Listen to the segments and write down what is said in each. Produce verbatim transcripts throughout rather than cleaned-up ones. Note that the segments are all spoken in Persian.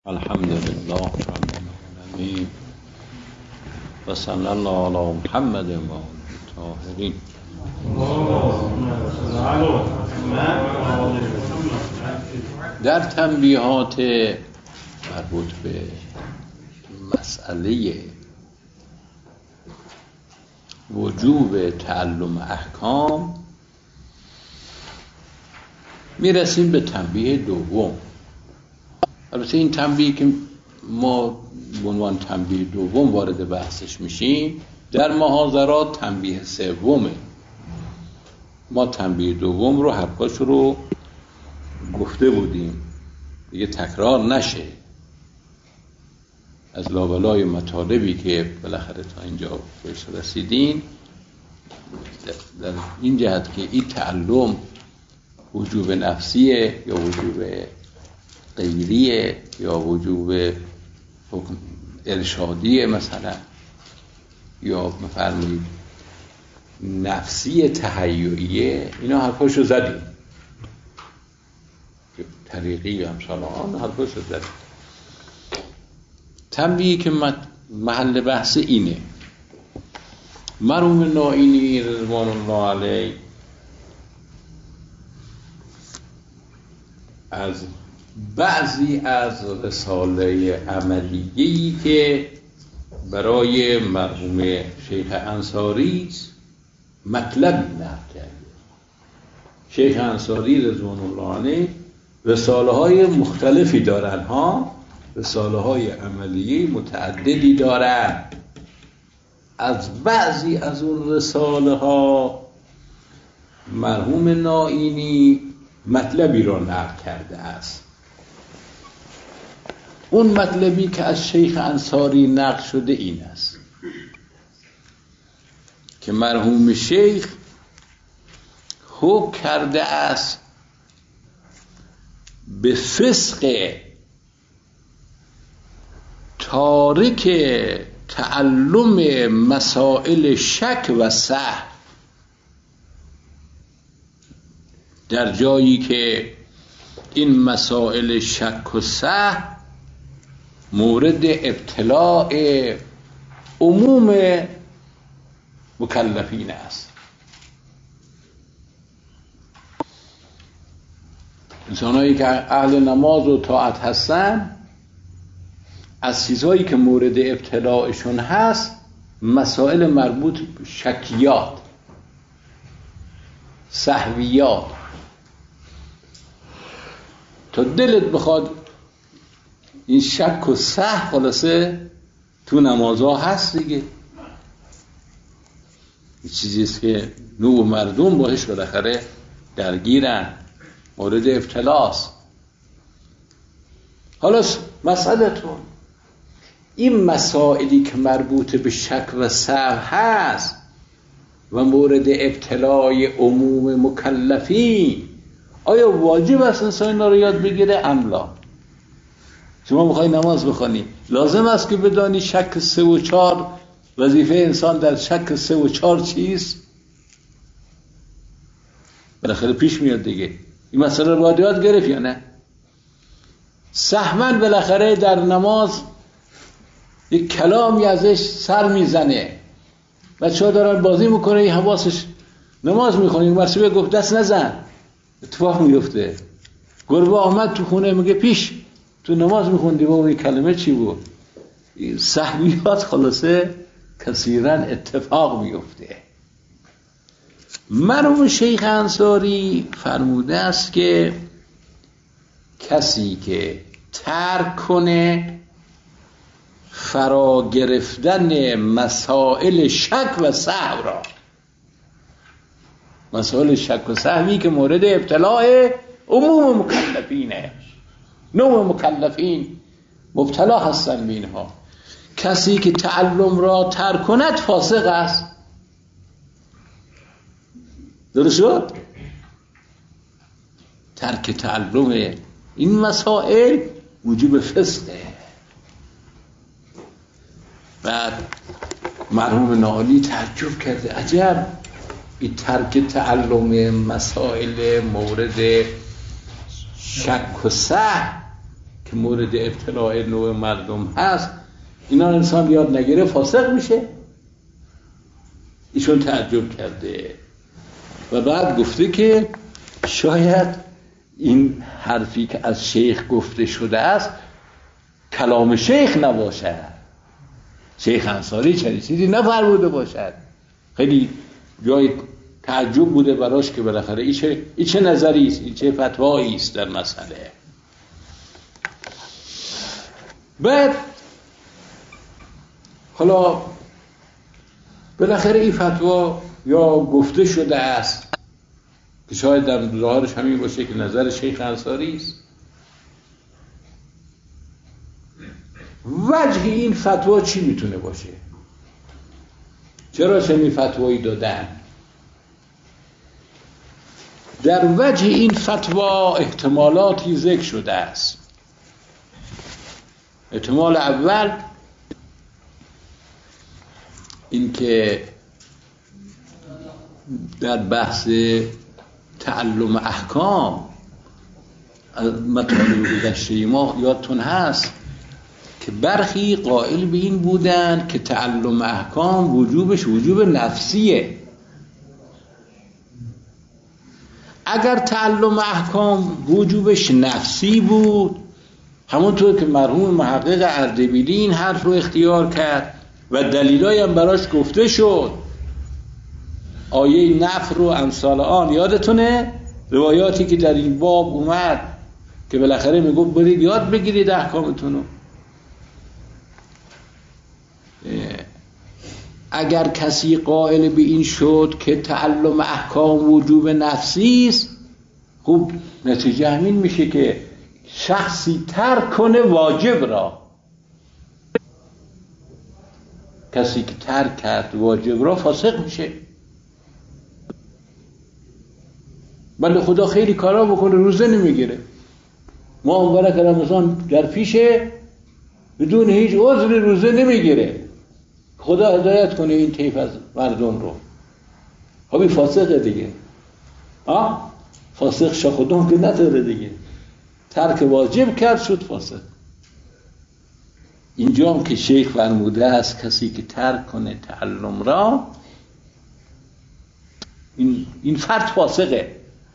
الحمد لله رب العالمين و صلی الله علی محمد و طاهرین. در تنبیهات مربوط به مسئله وجوب تعلم احکام میرسیم به تنبیه دوم. البته این تنبیه که ما به عنوان تنبیه دوم وارد بحثش میشیم در محاضرات تنبیه سومه. ما تنبیه دوم رو حرفاش رو گفته بودیم، دیگه تکرار نشه. از لابلای مطالبی که بالاخره تا اینجا بهش رسیدین در این جهت که این تعلم وجوب نفسیه یا وجوب غیریه یا وجوب ارشادیه مثلا، یا بفرمایید نفسی تهیئیه، اینا حرفاشو زدیم. طریقی امثال آن حرفاشو زدیم. تنبیهی که محل بحث اینه: مرحوم نائینی رضوان الله علیه از بعضی از رساله عملیه‌ای که برای مرحوم شیخ انصاری مطلب نقل کرده. شیخ انصاری رضوان الله علیه رساله های مختلفی دارن ها، رساله های عملیه متعددی دارن. از بعضی از اون رساله ها مرحوم نائینی مطلبی را نقل کرده است. اون مطلبی که از شیخ انصاری نقل شده این است که مرحوم شیخ حکم کرده است به فسق تارک تعلم مسائل شک و سهو، در جایی که این مسائل شک و سهو مورد ابتلاع عموم مکلفین است. انسانایی که اهل نماز و طاعت هستن، از چیزهایی که مورد ابتلاعشون هست مسائل مربوط به شکیات، سهویات. تا دلت بخواد این شک و سهو خلاصه تو نمازها هست دیگه. این چیزیست که نوع مردم باهاش بالاخره درگیرن، مورد ابتلاست. حالا مسئلتون این مسائلی که مربوط به شک و سهو هست و مورد ابتلای عموم مکلفین، آیا واجب است انسان اینا رو یاد بگیره ام لا؟ شما میخوای نماز بخونی، لازم است که بدانی شک سه و چهار، وظیفه انسان در شک سه و چهار چیست؟ بالاخره پیش میاد دیگه. این مسئله رو باید یاد گرفت یا نه؟ سهمن بالاخره در نماز یک کلامی ازش سر میزنه، بچه ها دارن بازی میکنه، این حواسش نماز میخونه، این مرسبه گفت دست نزن، اتفاق میفته. گربه آمد تو خونه میگه پیش تو نماز میخوندی بابا این کلمه چی بود؟ سهویات خلاصه کثیرا اتفاق میفته. مرحوم شیخ انصاری فرموده است که کسی که ترک کنه فرا گرفتن مسائل شک و سهو را، مسائل شک و سهوی که مورد ابتلاع عموم مکلفینه، نوع مکلفین مبتلا هستن به اینها، کسی که تعلم را ترک کند فاسق است. درست شد؟ ترک تعلم این مسائل وجوب فسقه. بعد مرحوم نائینی تعجب کرده، عجب این ترک تعلم مسائل مورد شک و سهو که مورد ابتلاع نوع مردم هست، اینا انسان یاد نگیره فاسق میشه. ایشون تعجب کرده و بعد گفته که شاید این حرفی که از شیخ گفته شده است کلام شیخ نباشد، شیخ انصاری چنین چیزی نفرموده باشد. خیلی جای تعجب بوده براش که بالاخره این چه این چه نظری است، این چه فتوایی است در مسئله. بعد حالا بالاخره این فتوا یا گفته شده است که شاید در ظاهرش همین باشه که نظر شیخ انصاری است. وجه این فتوا چی میتونه باشه؟ چرا چنین فتوایی دادن؟ در وجه این فتوا احتمالاتی ذکر شده است. احتمال اول این که در بحث تعلم احکام مطالب گذشته ما یادتون هست که برخی قائل به این بودن که تعلم احکام وجوبش وجوب نفسیه. اگر تعلم احکام وجوبش نفسی بود، همونطور که مرحوم محقق اردبیلی این حرف رو اختیار کرد و دلیلای هم براش گفته شد، آیه نفر و امثال آن یادتونه، روایاتی که در این باب اومد که بالاخره میگفت برید یاد بگیرید احکامتونو. اگر کسی قائل به این شد که تعلم احکام وجوب نفسی است، خب نتیجه همین میشه که شخصی ترک کنه واجب را. کسی که ترک کرد واجب را فاسق میشه. بنده خدا خیلی کارا بکنه روزه نمیگیره، ما مبارک رمضان در پیشه بدون هیچ عذری روزه نمیگیره. خدا هدایت کنه این طیف از مردم رو. خب این فاسقه دیگه. آه فاسق شا خودم که نداره دیگه، ترک واجب کرد شد فاسق. اینجا هم که شیخ فرموده است کسی که ترک کنه تعلم را، این, این فرد فاسقه.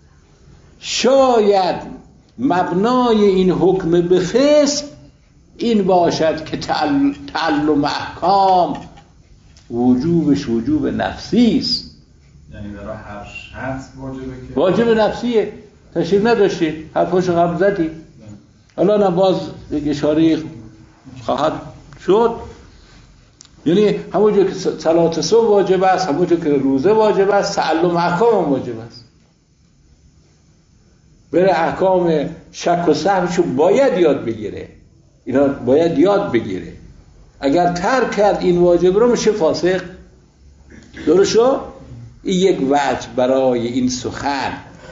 شاید مبنای این حکم به فسق این باشد که تعلم احکام وجوبش وجوب نفسی است. یعنی برای هر شخص واجبه که واجب نفسیه. تشریف نداشتید، حرفاشو قبل زدید، الان هم باز یک اشاره خواهد شد. یعنی همونجور که صلات صبح واجب است، همونجور که روزه واجب است، تعلم احکام هم واجب است. بره احکام شک و سهوشو باید یاد بگیره، اینا باید یاد بگیره. اگر ترک کرد این واجب رو میشه فاسق. درست شد؟ این یک وجه برای این سخن.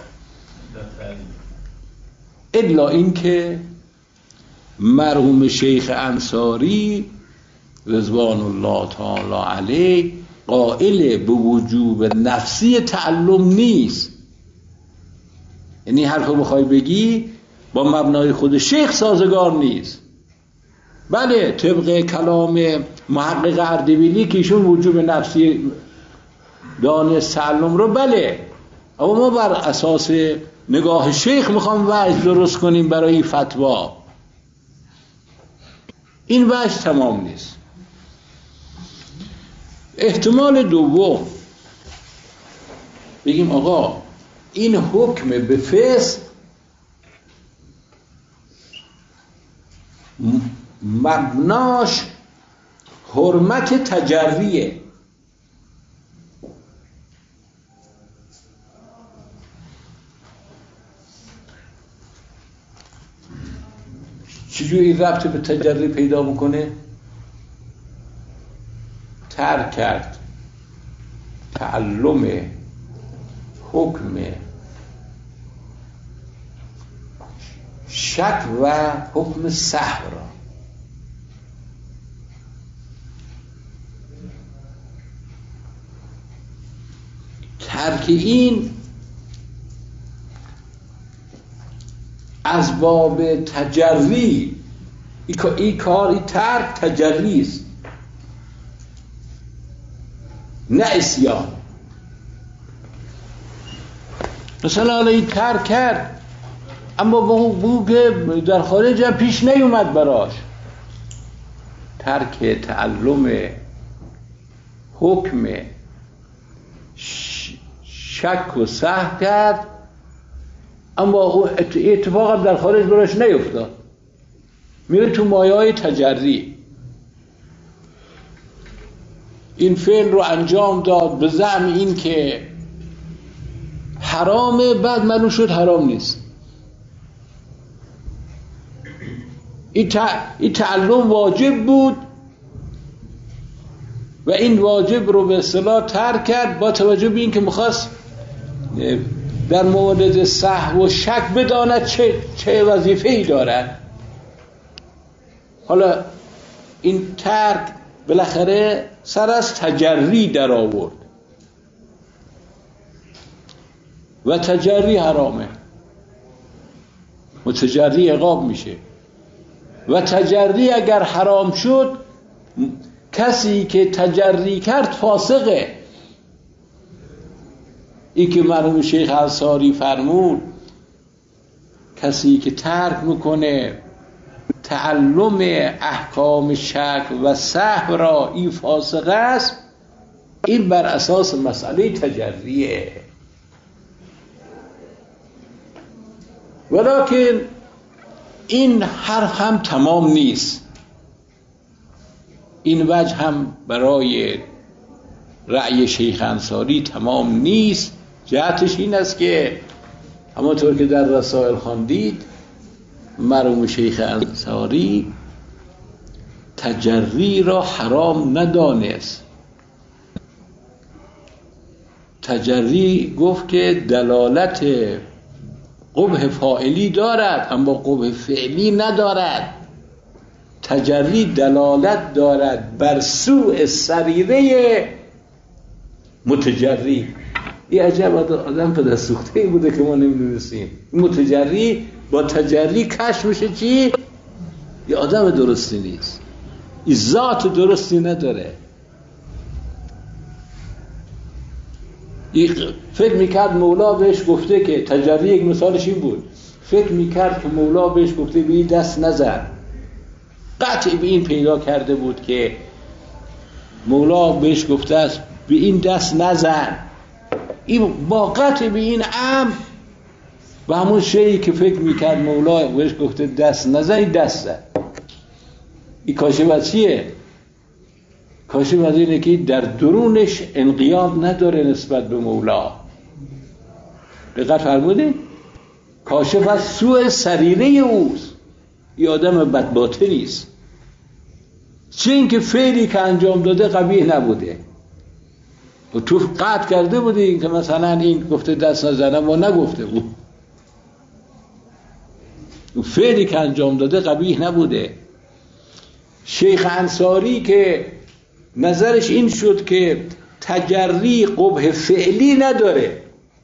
الا این که مرحوم شیخ انصاری رضوان الله تعالی علیه قائل به وجوب نفسی تعلم نیست. یعنی حرف رو بخوای بگی با مبنای خود شیخ سازگار نیست. بله طبق کلام محقق اردبیلی که ایشون وجوب نفسی دانست تعلم رو، بله، اما ما بر اساس نگاه شیخ میخوام وجه درست کنیم برای فتوا. این وجه تمام نیست. احتمال دوم بگیم آقا این حکم به فسق مبناش حرمت تجریه. چجوری ربط به تجری پیدا میکنه؟ ترک کرد تعلم حکم شک و حکم سهو را. ترک این از باب تجری، این کار این ترک تجری است نه عصیان. مثلا این ترک کرد اما با بو که در خارج هم پیش نیومد براش، ترک تعلم حکم شک و سهو کرد اما اتفاقا در خارج براش نیفتاد، میره تو مایه های تجری. این فعل رو انجام داد به زعم این که حرامه، بعد معلوم شد حرام نیست. این تعلم واجب بود و این واجب رو به اصطلاح ترک کرد با توجه به این که میخواست در مورد سهو و شک بداند چه, چه وظیفه‌ای دارد. حالا این ترک بالاخره سر از تجری در آورد و تجری حرامه، متجری عقاب میشه و تجری اگر حرام شد کسی که تجری کرد فاسقه. این که مرحوم شیخ انصاری فرمود کسی که ترک میکنه تعلم احکام شک و سهو را این فاسق است، این بر اساس مسئله تجریه. ولکن این حرف هم تمام نیست، این وجه هم برای رأی شیخ انصاری تمام نیست. جهتش این است که همانطور که در رسائل خواندید مرحوم شیخ انصاری تجری را حرام ندانست. تجری گفت که دلالت قبح فاعلی دارد اما قبح فعلی ندارد. تجری دلالت دارد بر سوء سریره متجری. این عجب آدم پدر سوخته بوده که ما نمیدونستیم. متجری با تجری کشف میشه چی؟ یه آدم درستی نیست، این ذات درستی نداره. فکر میکرد مولا بهش گفته که تجری، یک مثالش این بود، فکر میکرد که مولا بهش گفته به این دست نزن. قطع به این پیدا کرده بود که مولا بهش گفته است به این دست نزن. این با قطع به این امر و همون شیعی که فکر میکرد مولا بهش گفته دست نزن، این دست زد. این کاشف از چیه؟ کاشف از اینه که در درونش انقیاد نداره نسبت به مولا. دقت فرمودین؟ کاشف از سوء سریره اوست، این آدم بدباطنی است. چه این که فعلی که انجام داده قبیح نبوده و تو قطع کرده بودی این که مثلا این گفته دست نزنم و نگفته بود. فعلی که انجام داده قبیح نبوده. شیخ انصاری که نظرش این شد که تجری قبح فعلی نداره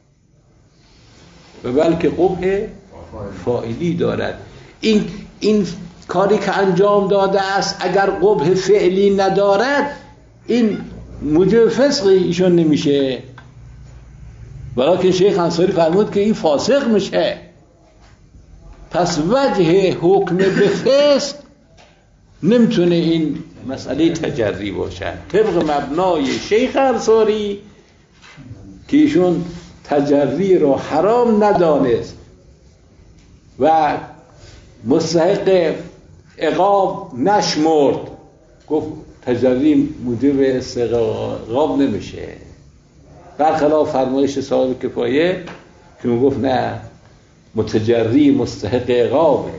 و بلکه قبح فاعلی دارد. این این کاری که انجام داده است اگر قبح فعلی ندارد این موجب فسق ایشون نمیشه، ولیکن شیخ انصاری فرمود که این فاسق میشه. پس وجه حکم به فسق نمیتونه این مسئله تجری باشد طبق مبنای شیخ انصاری که ایشون تجری رو حرام ندانست و مستحق عقاب نشمرد. گفت تجری موجب استعقاب نمیشه، برخلاف فرمایش صاحب کفایه که گفت نه متجری مستحق عقابه.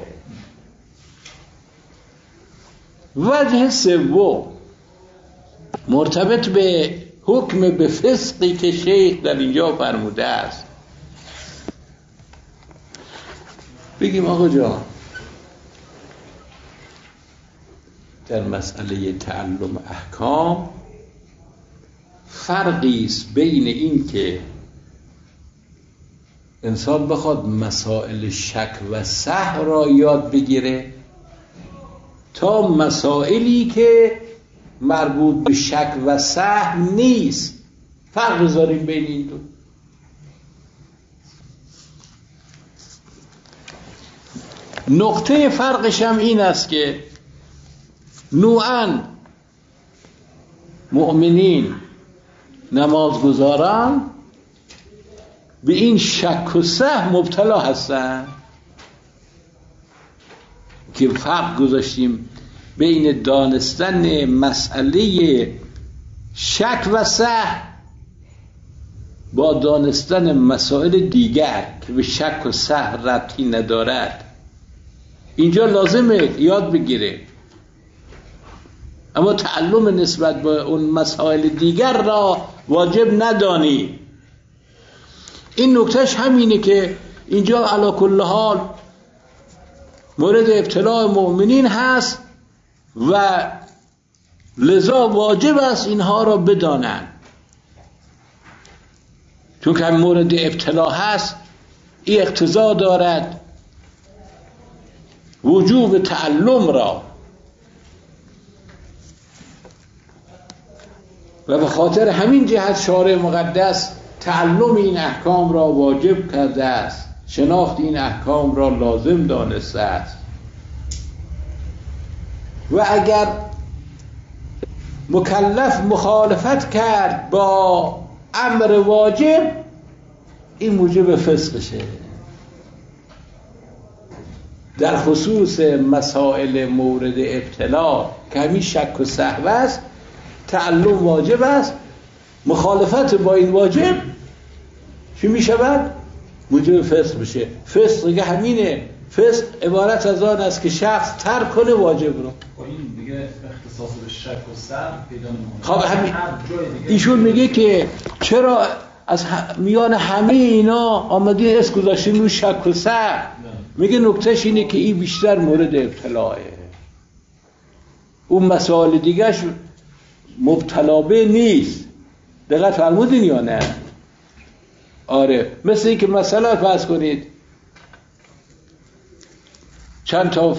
وجه سوم مرتبط به حکم به فسقی که شیخ در اینجا فرموده است. بگیم آقا جان در مسئله تعلم احکام فرقی است بین این که انسان بخواد مسائل شک و سهو را یاد بگیره تا مسائلی که مربوط به شک و سهو نیست فرق بذاریم بین این دو. نقطه فرقش هم این است که نوعاً مؤمنین نمازگزاران به این شک و سهو مبتلا هستن که فرق گذاشتیم بین دانستن مسئله شک و سهو با دانستن مسائل دیگر که به شک و سهو ربطی ندارد. اینجا لازمه یاد بگیره، اما تعلم نسبت به اون مسائل دیگر را واجب ندانی. این نکتهش همینه که اینجا علی کل حال مورد ابتلاء مؤمنین هست و لذا واجب است اینها را بدانند، چون که مورد ابتلا هست. این اقتضا دارد وجوب تعلم را و به خاطر همین جهت شارع مقدس تعلم این احکام را واجب کرده است، شناخت این احکام را لازم دانسته است. و اگر مکلف مخالفت کرد با امر واجب، این موجب فسقشه. در خصوص مسائل مورد ابتلا که همین شک و سهو است، تعلم واجب است. مخالفت با این واجب چی می شود؟ موجب فسق بشه. فسق دیگه همینه. فسق عبارت از آن است که شخص ترک کنه واجب رو. این دیگه اختصاص به شک و سهو پیدا نمی‌کنه. خب همین ایشون میگه که چرا از میان همه اینا آمدین اسم گذاشتین رو شک و سهو؟ میگه نکتهش اینه که این بیشتر مورد ابتلاه، اون مسائل دیگهش مبتلا به نیست. دقت فرمودین یا نه؟ آره، مثل این که مثلا فرض کنید چند تا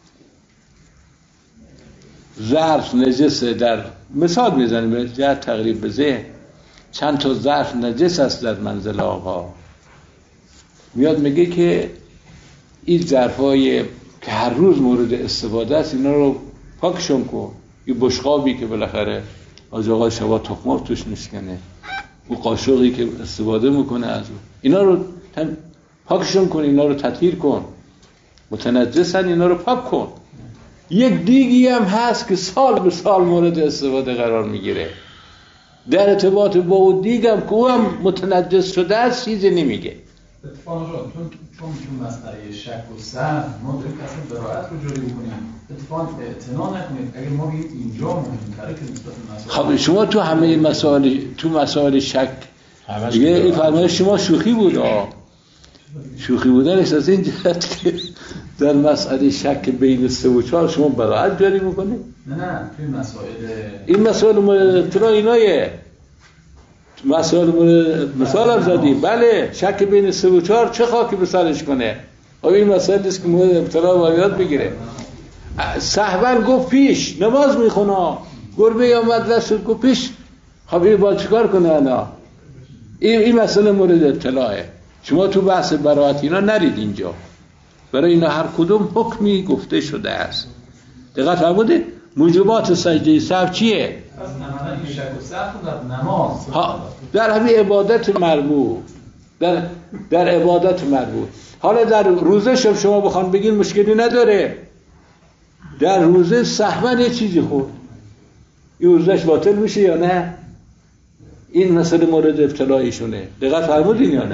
ظرف نجسه، در مثال میزنیم به جهت تقریب به ذهن، چند تا ظرف نجس است در منزل آقا. میاد میگه که این ظرفای که هر روز مورد استفاده است اینا رو پاکشون کن. یه بشقابی که بالاخره از آقا شبا تخم‌مرغ توش میشکنه، و قاشقی که استفاده میکنه از اون، اینا رو پاکشون کن، اینا رو تطهیر کن، متنجسن، اینا رو پاک کن. یک دیگی هم هست که سال به سال مورد استفاده قرار میگیره، در ارتباط با اون دیگم که او هم متنجس شده است چیزی نمیگه. اتفاقا چون چون چون مسئله شک و سهو ما داریم که اصلا براحت رو جاری بکنیم، اتفاقا اعتنا نکنید. اگه ما بگید اینجا مهمتره که نسبت به مسائل، خب شما تو همه مسائل تو مسائل شک دیگه این فرمایش شما شوخی بود. آه شوخی بودنش از این جهت که در مسئله شک بین سه و چهار شما براحت جاری میکنید. نه نه توی مسائل این مسائل مورد اینایه، مسائل مورد مثال هم زدیم. بله، شک بین سه و چهار چه خاکی به سرش کنه؟ آیا این مسائل است که مورد ابتلا و یاد بگیره. سهوا گفت پیش نماز میخونه، گربه یا مدرسه گفت پیش، خب این با چیکار کنه انا؟ این این مسئله مورد ابتلاه. شما تو بحث براحت اینا نرید اینجا، برای اینا هر کدوم حکمی گفته شده است. دقت فرمودید؟ موجبات سجده سهو چیه؟ پس عملا این شک و سهو در نماز ها، در همین عبادت مربوط، در در عبادت مربوط. حالا در روزه شب شما بخوان بگین مشکلی نداره، در روزه سهوا یه چیزی خورد، این روزش باطل میشه یا نه؟ این مسئله مورد ابتلایشونه. دقت فرمودین یا نه؟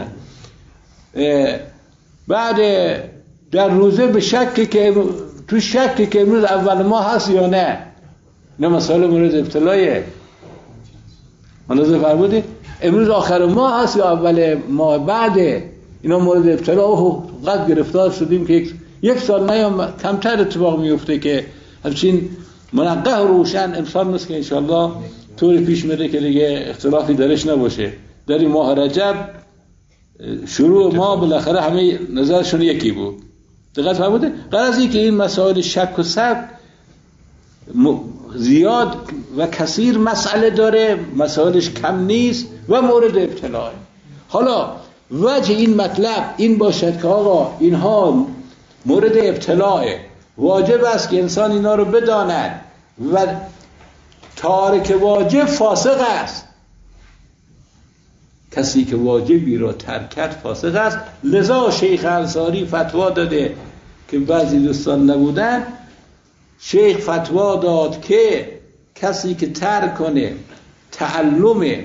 بعد در روزه به شکی که تو شکی که امروز اول ماه هست یا نه، نه مسئله مورد ابتلایه. منظور فرمودید؟ امروز آخر ماه هست یا اول ماه بعده، اینا مورد ابتلا. و قد گرفتار شدیم که یک, یک سال نیام کمتر اتفاق میفته که همچین منقه و روشن امسال مثل که انشالله طوری پیش میره که دیگه اختلافی درش نباشه. در این ماه رجب شروع ما بالاخره همه نظرشون یکی بود. دقت فرمودید؟ غرضی که این مسائل شک و شک زیاد و کثیر مسئله داره، مسائلش کم نیست و مورد ابتلاء. حالا وجه این مطلب این باشد که آقا اینها مورد ابتلاء، واجب است که انسان اینا رو بداند و تارک واجب فاسق است. کسی که واجبی را ترک کرد فاسق است. لذا شیخ انصاری فتوا داده که بعضی دوستان نبودن، شیخ فتوا داد که کسی که ترک کنه تعلم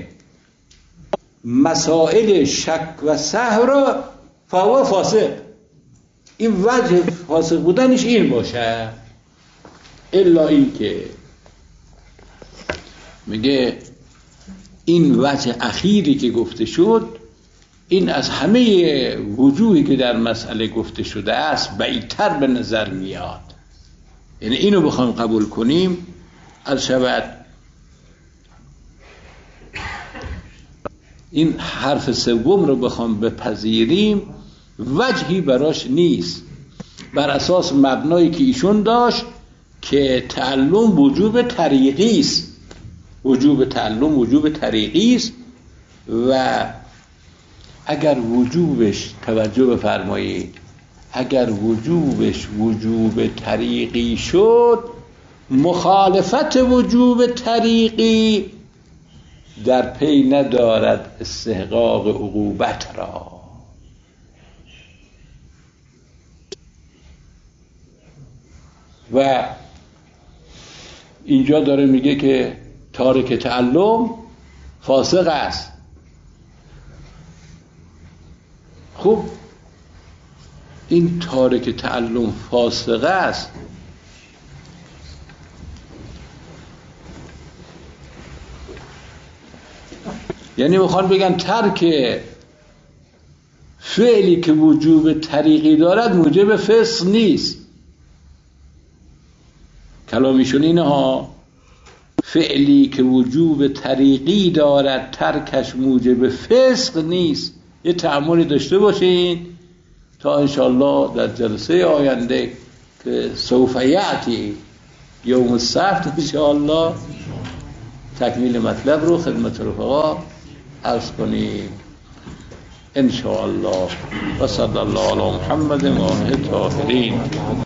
مسائل شک و سهو را فهو فاسق. این وجه فاسق بودنش این باشه. الا این که میگه این وجه اخیری که گفته شد، این از همه وجوهی که در مسئله گفته شده است بعیدتر به نظر میاد. یعنی اینو بخوایم قبول کنیم از شود این حرف سوم رو بخوام بپذیریم وجهی براش نیست، بر اساس مبنایی که ایشون داشت که تعلم وجوب طریقی است. وجوب تعلم وجوب طریقی است و اگر وجوبش، توجه بفرمایید، اگر وجوبش وجوب طریقی شد، مخالفت وجوب طریقی در پی ندارد استحقاق عقوبت را. و اینجا داره میگه که تارک تعلم فاسق است. خب این تارک تعلم فاسق است، یعنی میخوان بگن ترک فعلی که وجوب طریقی دارد موجب فسق نیست. کلامیشون اینه ها، فعلی که وجوب طریقی دارد ترکش موجب فسق نیست. یه تأملی داشته باشین تا انشاءالله در جلسه آینده که سوف یأتی یوم السبت انشاءالله تکمیل مطلب رو خدمت رفقا عرض کنیم انشاءالله. و صلی الله علی محمد و آله الطاهرین.